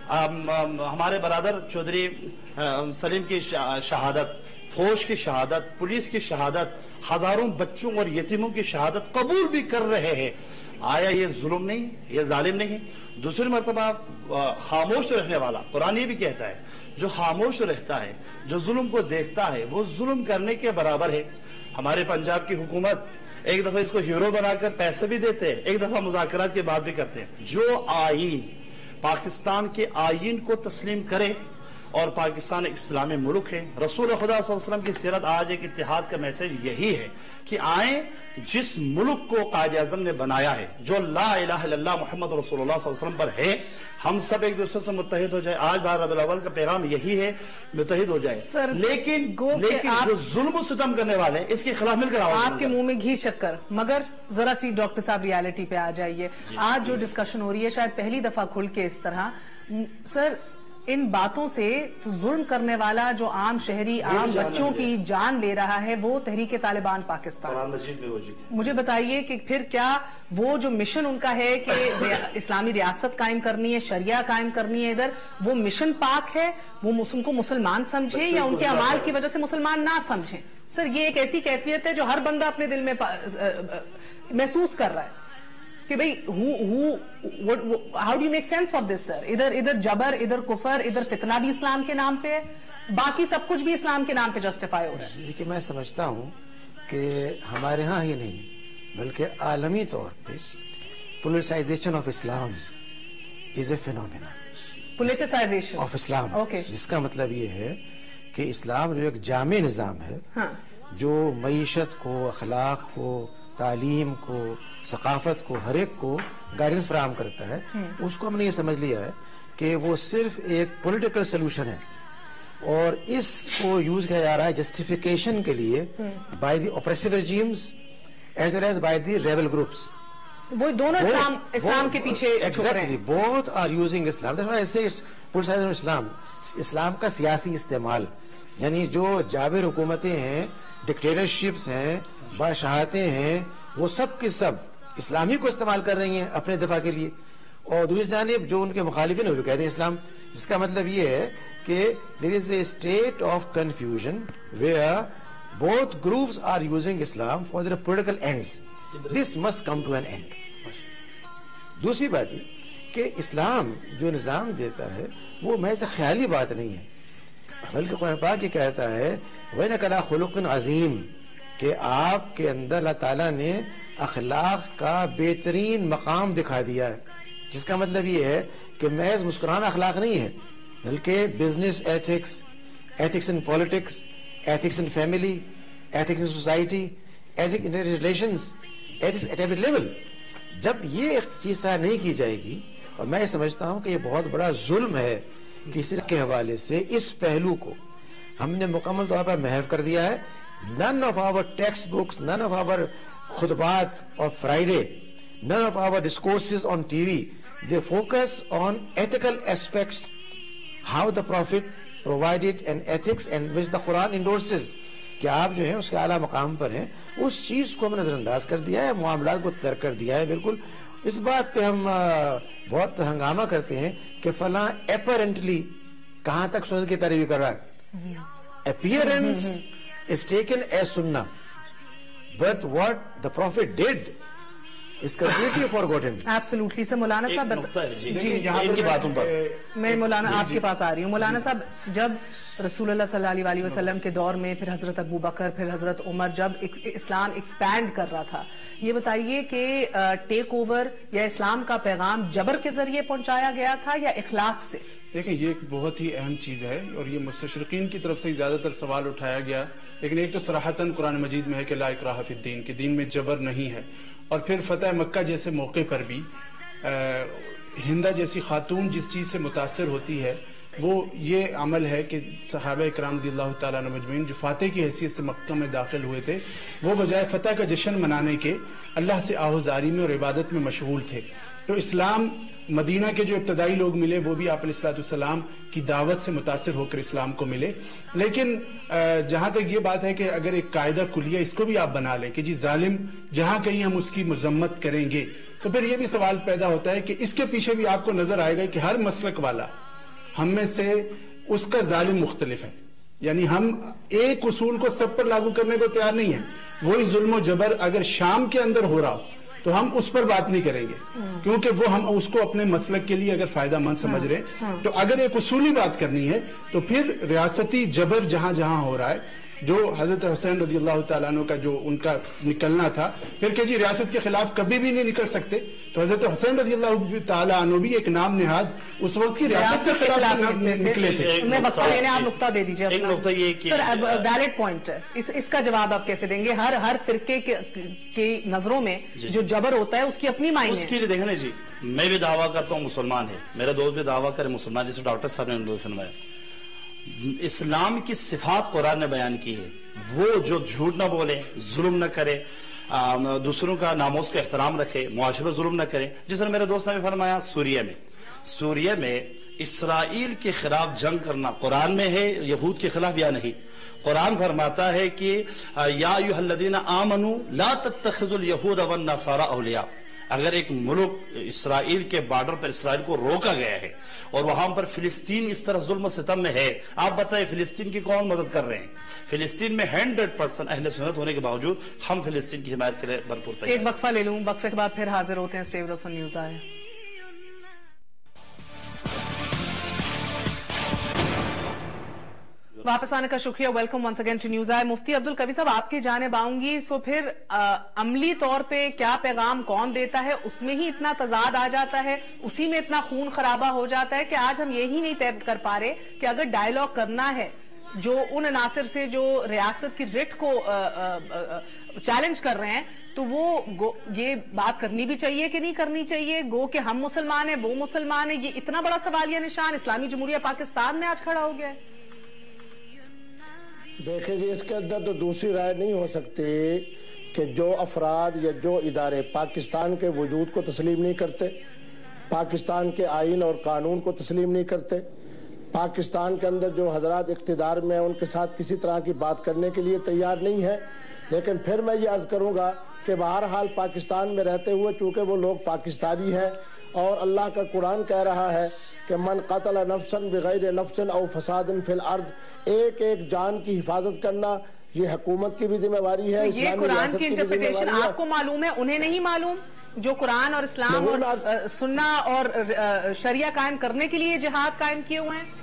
ہمارے برادر چودھری سلیم کی شہادت، فوج کی شہادت، پولیس کی شہادت، ہزاروں بچوں اور یتیموں کی شہادت قبول بھی کر رہے ہیں۔ آیا یہ ظلم نہیں، یہ ظالم نہیں؟ دوسری مرتبہ خاموش رہنے والا، قرآن یہ بھی کہتا ہے جو خاموش رہتا ہے، جو ظلم کو دیکھتا ہے، وہ ظلم کرنے کے برابر ہے۔ ہمارے پنجاب کی حکومت ایک دفعہ اس کو ہیرو بنا کر پیسے بھی دیتے ہیں، ایک دفعہ مذاکرات کی بات بھی کرتے ہیں۔ جو آئین، پاکستان کے آئین کو تسلیم کرے اور پاکستان ایک اسلامی ملک ہے. رسول خدا صلی اللہ علیہ وسلم کی سیرت آج ایک اتحاد کا میسج یہی ہے کہ آئیں جس ملک کو قائد اعظم نے بنایا ہے, جو لا الہ الا اللہ محمد رسول اللہ صلی اللہ علیہ وسلم پر ہے, ہم سب ایک دوسرے سے متحد ہو جائے. آج بارہ ربیع الاول کا پیغام یہی ہے, متحد ہو جائے. لیکن لیکن جو ظلم و ستم کرنے والے ہیں اس کے خلاف مل کر آواز. آپ کے منہ میں گھی شکر. مگر ذرا سی ڈاکٹر صاحب ریالٹی پہ آ جائیے. آج جو ڈسکشن ہو رہی ہے شاید پہلی دفعہ کھل کے اس طرح, سر ان باتوں سے تو ظلم کرنے والا جو عام شہری عام بچوں کی جان لے رہا ہے وہ تحریک طالبان پاکستان. مجھے بتائیے کہ پھر کیا وہ جو مشن ان کا ہے کہ اسلامی ریاست قائم کرنی ہے, شریعہ قائم کرنی ہے ادھر, وہ مشن پاک ہے, وہ ان کو مسلمان سمجھیں یا ان کے اعمال کی وجہ سے مسلمان نہ سمجھیں؟ سر یہ ایک ایسی کیفیت ہے جو ہر بندہ اپنے دل میں محسوس کر رہا ہے کہ بھئی how do you make sense of this sir? ادھر ادھر جبر, ادھر کفر, ادھر فتنہ بھی اسلام کے نام پہ ہے, باقی سب کچھ بھی اسلام کے نام پہ جسٹیفائی ہو رہا ہے. دیکھیے میں سمجھتا ہوں کہ ہمارے ہاں ہی نہیں بلکہ عالمی طور پہ politicization of Islam as a phenomena. Politicization of Islam, جس کا مطلب یہ ہے کہ اسلام جو ایک جامع نظام ہے جو معیشت کو, اخلاق کو, تعلیم کو, ثقافت کو, ہر ایک کو گائیڈنس فراہم کرتا ہے, اس کو ہم نے یہ سمجھ لیا ہے کہ وہ صرف ایک پولیٹیکل سلوشن ہے اور اس کو یوز کیا جا رہا ہے جسٹیفیکیشن کے لیے by the oppressive regimes as well as by the rebel groups. وہ دونوں اسلام اسلام کے پیچھے exactly both are using Islam. Politicization Islam, Islam کا سیاسی استعمال, یعنی جو جابر حکومتیں ہیں, ڈکٹیٹرشپس ہیں, بادشاہتیں ہیں, وہ سب کے سب اسلامی کو استعمال کر رہی ہیں اپنے دفاع کے لیے, اور دوسری جانب جو ان کے مخالفین ہیں وہ کہتے ہیں اسلام. جس کا مطلب یہ ہے کہ there is a state of confusion where both groups are using Islam for their political ends. This must come to an end. دوسری بات یہ کہ اسلام جو نظام دیتا ہے وہ محض خیالی بات نہیں ہے, بلکہ قرآن پاک یہ کہتا ہے وَإِنَّكَ لَعَلَىٰ خُلُقٍ عَظِيمٍ, کہ آپ کے اندر اللہ تعالیٰ نے اخلاق کا بہترین مقام دکھا دیا ہے. جس کا مطلب یہ ہے کہ محض مسکرانا اخلاق نہیں ہے بلکہ business ethics, ethics in politics, ethics in family, ethics in society, ethics in relations, ethics at every level. جب یہ چیز سا نہیں کی جائے گی, اور میں سمجھتا ہوں کہ یہ بہت بڑا ظلم ہے کسی کے حوالے سے اس پہلو کو ہم نے مکمل طور پر محو کر دیا ہے. None of our textbooks, none of our khutbat of Friday, none of our discourses on T V, they focus on ethical aspects, how the Prophet provided an ethics and which the Quran endorses. کہ آپ جو ہیں اس کے اعلیٰ مقام پر ہیں, اس چیز کو ہم نے نظر انداز کر دیا ہے, معاملات کو ترک کر دیا ہے. بالکل اس بات پہ ہم بہت ہنگامہ کرتے ہیں کہ فلاں اپیرنٹلی کہاں تک سنت کی پیروی کر رہا ہے. Appearance is taken as sunnah, but what the Prophet did is completely forgotten. Absolutely. سے مولانا صاحب جی ان کی باتوں پر میں مولانا آپ کے پاس آ رہی ہوں. مولانا صاحب جب رسول اللہ صلی اللہ علیہ وسلم کے دور میں, پھر حضرت ابو بکر, پھر حضرت عمر, جب اسلام ایکسپینڈ کر رہا تھا, یہ بتائیے کہ ٹیک اوور یا اسلام کا پیغام جبر کے ذریعے پہنچایا گیا تھا یا اخلاق سے؟ دیکھیں یہ ایک بہت ہی اہم چیز ہے اور یہ مستشرقین کی طرف سے زیادہ تر سوال اٹھایا گیا, لیکن ایک تو صراحتاً قرآن مجید میں ہے کہ لا اکراہ فی الدین, کہ دین میں جبر نہیں ہے. اور پھر فتح مکہ جیسے موقع پر بھی ہندہ جیسی خاتون جس چیز سے متاثر ہوتی ہے وہ یہ عمل ہے کہ صحابہ اکرام رضی اللہ تعالیٰ عنہ مجمعین جو فاتح کی حیثیت سے مکہ میں داخل ہوئے تھے, وہ بجائے فتح کا جشن منانے کے اللہ سے آہوزاری میں اور عبادت میں مشغول تھے. تو اسلام مدینہ کے جو ابتدائی لوگ ملے وہ بھی آپ علیہ الصلوۃ والسلام کی دعوت سے متاثر ہو کر اسلام کو ملے. لیکن جہاں تک یہ بات ہے کہ اگر ایک قاعدہ کلیہ اس کو بھی آپ بنا لیں کہ جی ظالم جہاں کہیں ہم اس کی مذمت کریں گے, تو پھر یہ بھی سوال پیدا ہوتا ہے کہ اس کے پیچھے بھی آپ کو نظر آئے گا کہ ہر مسلک والا ہم میں سے اس کا ظالم مختلف ہے. یعنی ہم ایک اصول کو سب پر لاگو کرنے کو تیار نہیں ہیں. وہی ظلم و جبر اگر شام کے اندر ہو رہا تو ہم اس پر بات نہیں کریں گے, کیونکہ وہ ہم اس کو اپنے مسلک کے لیے اگر فائدہ مند سمجھ رہے ہیں. تو اگر ایک اصولی بات کرنی ہے تو پھر ریاستی جبر جہاں جہاں ہو رہا ہے جو حضرت حسین رضی اللہ تعالیٰ عنہ کا جو ان کا نکلنا تھا، پھر کہ جی ریاست کے خلاف کبھی بھی نہیں نکل سکتے، تو حضرت حسین رضی اللہ تعالیٰ عنہ بھی ایک نام نہاد اس وقت کی ریاست کے خلاف نکلے تھے۔ میں وقفہ لینے آپ نقطہ دے دیجیے ایک نقطہ یہ کہ سر ویلڈ پوائنٹ ہے، اس اس کا جواب آپ کیسے دیں گے؟ ہر ہر فرقے کی نظروں میں جو جبر ہوتا ہے اس کی اپنی معنی ہے۔ اس کے لیے دیکھیں نا جی، میں بھی دعویٰ کرتا ہوں مسلمان ہے، میرا دوست بھی دعویٰ کرے مسلمان، جسے ڈاکٹر صاحب نے فرمایا اسلام کی صفات قرآن نے بیان کی ہے، وہ جو جھوٹ نہ بولے، ظلم نہ کرے، دوسروں کا ناموس کا احترام رکھے، معاشرے پر ظلم نہ کرے، جس نے میرے دوست نے بھی فرمایا سوریہ میں سوریہ میں اسرائیل کے خلاف جنگ کرنا قرآن میں ہے یہود کے خلاف یا نہیں؟ قرآن فرماتا ہے کہ یا ایھا الذین آمنوا لا تتخذوا اليہود والنصارى اولیاء۔ اگر ایک ملک اسرائیل کے بارڈر پر اسرائیل کو روکا گیا ہے اور وہاں پر فلسطین اس طرح ظلم و ستم میں ہے، آپ بتائیں فلسطین کی کون مدد کر رہے ہیں؟ فلسطین میں ہنڈریڈ پرسنٹ اہل سنت ہونے کے باوجود ہم فلسطین کی حمایت کے لیے بھرپور تیار ہیں۔ ایک وقفہ لے لوں، وقفے کے بعد پھر حاضر ہوتے ہیں۔ Stay with us on News I. واپس آنے کا شکریہ، welcome once again to News I. Mufti Abdul Qavi صاحب آپ کی جانب آؤں گی، سو پھر عملی طور پہ کیا پیغام کون دیتا ہے؟ اس میں ہی اتنا تضاد آ جاتا ہے، اسی میں اتنا خون خرابہ ہو جاتا ہے کہ آج ہم یہی نہیں طے کر پا رہے کہ اگر ڈائیلاگ کرنا ہے جو ان عناصر سے جو ریاست کی رٹ کو چیلنج کر رہے ہیں تو وہ یہ بات کرنی بھی چاہیے کہ نہیں کرنی چاہیے؟ گو کہ ہم مسلمان ہیں وہ مسلمان ہیں، یہ اتنا بڑا سوالیہ نشان اسلامی جمہوریہ پاکستان میں آج کھڑا ہو گیا ہے۔ دیکھیں جی، اس کے اندر تو دوسری رائے نہیں ہو سکتی کہ جو افراد یا جو ادارے پاکستان کے وجود کو تسلیم نہیں کرتے، پاکستان کے آئین اور قانون کو تسلیم نہیں کرتے، پاکستان کے اندر جو حضرات اقتدار میں ہیں ان کے ساتھ کسی طرح کی بات کرنے کے لیے تیار نہیں ہے۔ لیکن پھر میں یہ عرض کروں گا کہ بہرحال پاکستان میں رہتے ہوئے چونکہ وہ لوگ پاکستانی ہیں اور اللہ کا قرآن کہہ رہا ہے کہ من قتل نفسا بغیر نفس او فساد فی الارض، ایک ایک جان کی حفاظت کرنا یہ حکومت کی بھی ذمہ داری ہے، یہ قرآن کی انٹرپریٹیشن آپ کو معلوم ہے، انہیں نہیں معلوم جو قرآن اور اسلام اور سنہ اور شریعہ قائم کرنے کے لیے جہاد قائم کیے ہوئے ہیں؟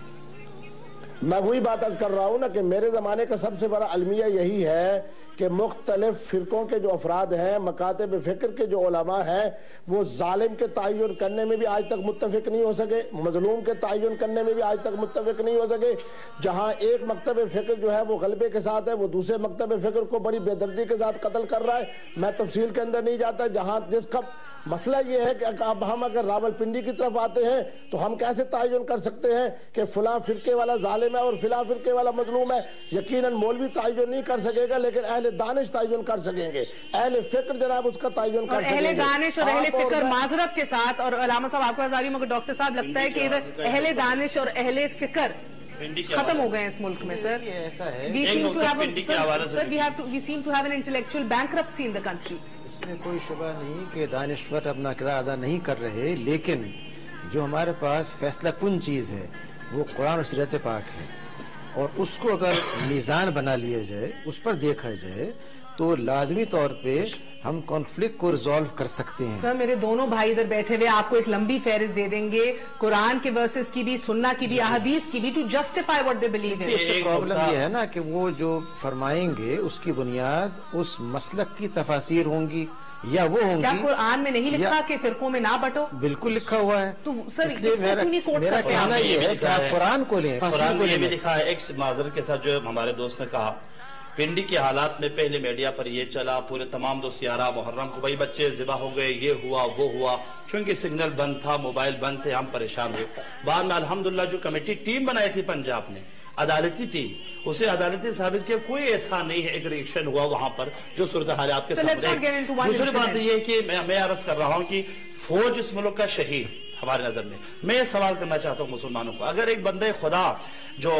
میں وہی بات عرض کر رہا ہوں نا کہ میرے زمانے کا سب سے بڑا المیہ یہی ہے کہ مختلف فرقوں کے جو افراد ہیں، مکاتب فکر کے جو علماء ہیں، وہ ظالم کے تعین کرنے میں بھی آج تک متفق نہیں ہو سکے، مظلوم کے تعین کرنے میں بھی آج تک متفق نہیں ہو سکے۔ جہاں ایک مکتب فکر جو ہے وہ غلبے کے ساتھ ہے، وہ دوسرے مکتب فکر کو بڑی بے دردی کے ساتھ قتل کر رہا ہے۔ میں تفصیل کے اندر نہیں جاتا، جہاں جس کا مسئلہ یہ ہے کہ اب ہم اگر راول پنڈی کی طرف آتے ہیں تو ہم کیسے تعین کر سکتے ہیں کہ فلاں فرقے والا ظالم ہے اور فلاں فرقے والا مظلوم ہے؟ یقیناً مولوی تعین نہیں کر سکے گا، لیکن اہل دانش تعین کر سکیں گے، اہل فکر جناب اس کا تعین کر سکیں گے۔ اہل دانش اور اہل فکر معذرت کے ساتھ، اور علامہ صاحب آپ کو ہزاری مگر ڈاکٹر صاحب لگتا ہے کہ ادھر اہل دانش اور اہل فکر ختم ہو گئے اس ملک میں سر۔ ایسا ہے We seem to have a- sir, sir, we have to- we seem to have an intellectual bankruptcy in the country. اس میں کوئی شبہ نہیں کہ دانشور اپنا کردار ادا نہیں کر رہے، لیکن جو ہمارے پاس فیصلہ کن چیز ہے وہ قرآن اور سیرت پاک ہے، اور اس کو اگر میزان بنا لیا جائے، اس پر دیکھا جائے تو لازمی طور پہ ہم کانفلکٹ کو ریزالو کر سکتے ہیں۔ سر میرے دونوں بھائی ادھر بیٹھے ہوئے آپ کو ایک لمبی فہرست دے دیں گے قرآن کے ورسز کی بھی، سنہ کی بھی، احادیث کی بھی، to justify what they believe in. اس سے پرابلم یہ ہے نا کہ وہ جو فرمائیں گے اس کی بنیاد اس مسلک کی تفاسیر ہوں گی یا وہ ہوں گی۔ کیا قرآن میں نہیں لکھا کہ فرقوں میں نہ بٹو؟ بالکل لکھا ہوا ہے، تو سر اس لیے میرا کہنا یہ ہے کہ آپ قرآن کو لیں، قرآن میں یہ بھی لکھا ہے۔ ایک معذرت کے ساتھ جو ہمارے دوست نے کہا پنڈی کے حالات میں پہلے میڈیا پر یہ چلا پورے تمام دو سیارہ محرم کو بھائی بچے ذبح ہو گئے، یہ ہوا وہ ہوا، چونکہ سگنل بند تھا، موبائل بند تھے، ہم پریشان ہوئے۔ بعد میں الحمدللہ جو کمیٹی ٹیم بنائی تھی پنجاب نے، عدالتی ٹیم، اسے عدالتی ثابت کیا کوئی ایسا نہیں ہے، ایک ریئیکشن ہوا وہاں پر جو صورتحال کے ساتھ۔ دوسری بات یہ ہے کہ میں عرض کر رہا ہوں کہ فوج اس ملک کا شہید ہمارے نظر میں۔ میں یہ سوال کرنا چاہتا ہوں مسلمانوں کو، اگر ایک بندے خدا جو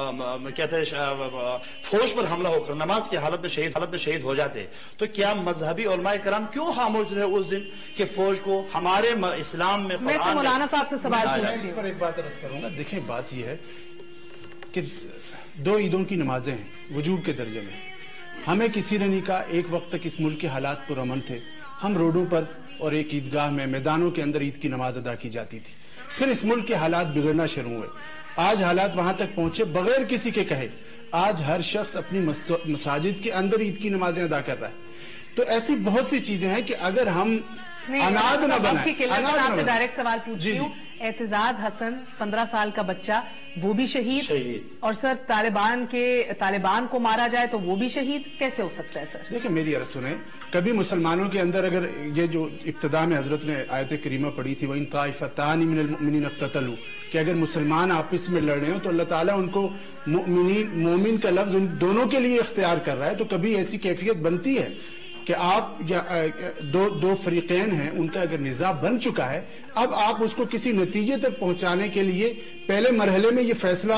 کہتے ہیں فوج پر حملہ ہو کر نماز کی حالت میں شہید حالت میں شہید ہو جاتے تو کیا مذہبی علماء کرام کیوں خاموش رہے اس دن کہ فوج کو ہمارے اسلام میں میں سے مولانا صاحب سے سوال پوچھتی ہوں۔ اس پر ایک بات عرض کروں گا، دیکھیں بات یہ ہے کہ دو عیدوں کی نمازیں ہیں وجوب کے درجے میں، ہمیں کسی نے نہیں کہا ایک وقت تک اس ملک کے حالات پرامن تھے، ہم روڈوں پر اور ایک عیدگاہ میں میدانوں کے اندر عید کی نماز ادا کی جاتی تھی، پھر اس ملک کے حالات بگڑنا شروع ہوئے۔ آج حالات وہاں تک پہنچے بغیر کسی کے کہے آج ہر شخص اپنی مساجد کے اندر عید کی نمازیں ادا کر رہا ہے. تو ایسی بہت سی چیزیں ہیں کہ اگر ہم اناد نہ بنائیں. آپ سے ڈائریکٹ سوال پوچھتی ہوں. اعتزاز حسن پندرہ سال کا بچہ وہ بھی شہید, شہید اور سر طالبان کے طالبان کو مارا جائے تو وہ بھی شہید کیسے ہو سکتا ہے سر؟ دیکھیں میری عرض سنیں, کبھی مسلمانوں کے اندر اگر یہ جو ابتدا میں حضرت نے آیت کریمہ پڑھی تھی وَإِن طَائِفَتَانِ مِنَ الْمُؤْمِنِينَ اقْتَتَلُوا کہ اگر مسلمان آپس میں لڑ رہے ہوں تو اللہ تعالیٰ ان کو مؤمنین مومن کا لفظ ان دونوں کے لیے اختیار کر رہا ہے. تو کبھی ایسی کیفیت بنتی ہے کہ آپ یا دو دو فریقین ہیں ان کا اگر نزاع بن چکا ہے, اب آپ اس کو کسی نتیجے تک پہنچانے کے لیے پہلے مرحلے میں یہ فیصلہ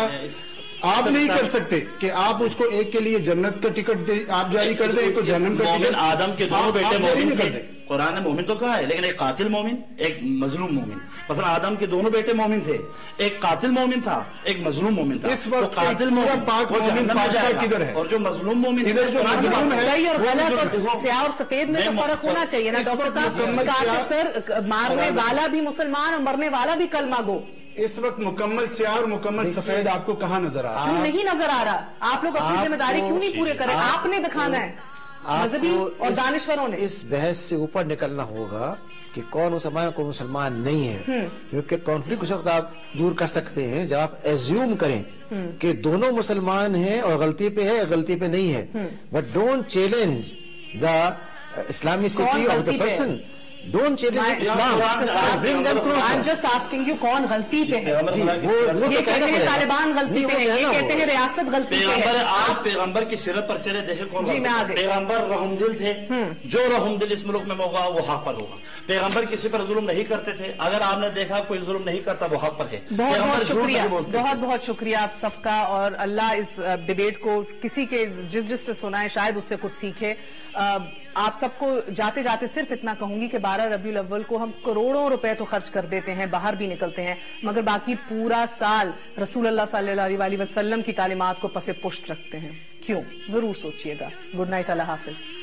آپ نہیں کر سکتے کہ آپ اس کو ایک کے لیے جنت کا ٹکٹ دے آپ جاری کر دیں, ایک کو جہنم کا ٹکٹ. آدم کے دونوں بیٹے مومن تھے, قرآن نے مومن تو کہا ہے, لیکن ایک قاتل مومن ایک مظلوم مومن. مثلا آدم کے دونوں بیٹے مومن تھے, ایک قاتل مومن تھا ایک مظلوم مومن تھا. اس وقت قاتل مومن پاک مومن بادشاہ کدھر ہے اور جو مظلوم مومن ادھر جو مظلوم ہے صحیح اور غلط اور سیاہ اور سفید میں تو فرق ہونا چاہیے نا ڈاکٹر صاحب. سر مارنے والا بھی مسلمان اور مرنے والا بھی کلمہ گو. اس وقت مکمل سیاہ اور مکمل سفید آپ کو کہاں نظر آ رہا ہے؟ کیوں نہیں نظر آ رہا؟ آپ لوگ اپنی ذمہ داری کیوں نہیں پورے کریں؟ آپ نے دکھانا ہے, مذہبی اور دانشوروں نے. اس بحث سے اوپر نکلنا ہوگا کہ کون مسلمان کون مسلمان نہیں ہے, کیونکہ کانفلکٹ اس وقت آپ دور کر سکتے ہیں جب آپ ایزیوم کریں کہ دونوں مسلمان ہیں اور غلطی پہ ہے غلطی پہ نہیں ہے. But don't challenge the Islamicity of the person. Don't challenge Islam. Bring them closer. I'm just asking you کون غلطی پہ ہے؟ جی وہ یہ کہتے ہیں طالبان غلطی پہ ہے, یہ کہتے ہیں ریاست غلطی پہ ہے. آپ پیغمبر کی سیرت پر چلے دیکھیں کون جی میں آگے. پیغمبر رحم دل تھے, جو رحم دل اس ملک میں ہوگا وہ حق پر ہوگا. پیغمبر کسی پر ظلم نہیں کرتے تھے, اگر آپ نے دیکھا کوئی ظلم نہیں کرتا وہ حق پر ہے. بہت بہت شکریہ, بہت بہت شکریہ آپ سب کا, اور اللہ اس ڈیبیٹ کو کسی کے جس جس سے سنا ہے شاید اس سے کچھ سیکھے. آپ سب کو جاتے جاتے صرف اتنا کہوں گی کہ بارہ ربیع الاول کو ہم کروڑوں روپے تو خرچ کر دیتے ہیں, باہر بھی نکلتے ہیں, مگر باقی پورا سال رسول اللہ صلی اللہ علیہ وسلم کی تعلیمات کو پس پشت رکھتے ہیں. کیوں؟ ضرور سوچئے گا. گڈ نائٹ, اللہ حافظ.